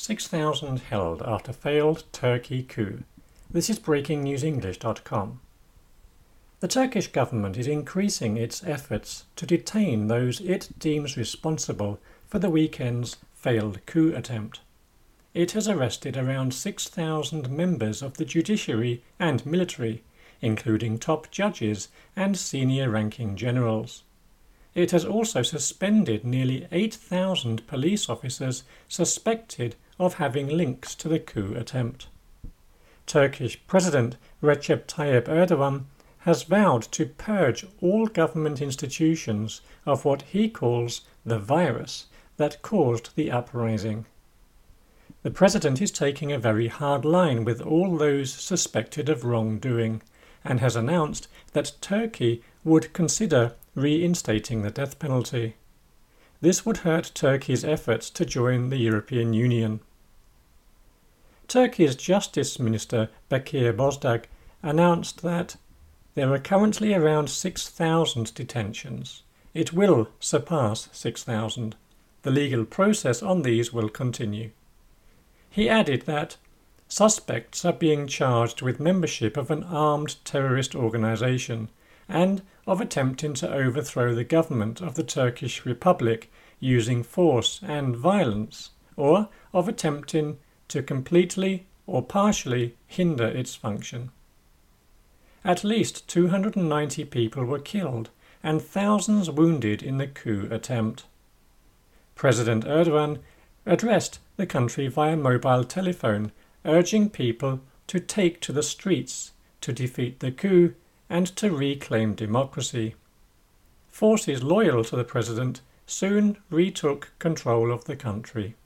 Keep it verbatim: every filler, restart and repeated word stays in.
six thousand held after failed Turkey coup. This is breaking news english dot com. The Turkish government is increasing its efforts to detain those it deems responsible for the weekend's failed coup attempt. It has arrested around six thousand members of the judiciary and military, including top judges and senior-ranking generals. It has also suspended nearly eight thousand police officers suspected of having links to the coup attempt. Turkish President Recep Tayyip Erdogan has vowed to purge all government institutions of what he calls the virus that caused the uprising. The president is taking a very hard line with all those suspected of wrongdoing and has announced that Turkey would consider reinstating the death penalty. This would hurt Turkey's efforts to join the European Union. Turkey's Justice Minister Bekir Bozdağ announced that there are currently around six thousand detentions. It will surpass six thousand. The legal process on these will continue. He added that suspects are being charged with membership of an armed terrorist organisation and of attempting to overthrow the government of the Turkish Republic using force and violence, or of attempting to completely or partially hinder its function. At least two hundred ninety people were killed and thousands wounded in the coup attempt. President Erdogan addressed the country via mobile telephone, urging people to take to the streets to defeat the coup and to reclaim democracy. Forces loyal to the president soon retook control of the country.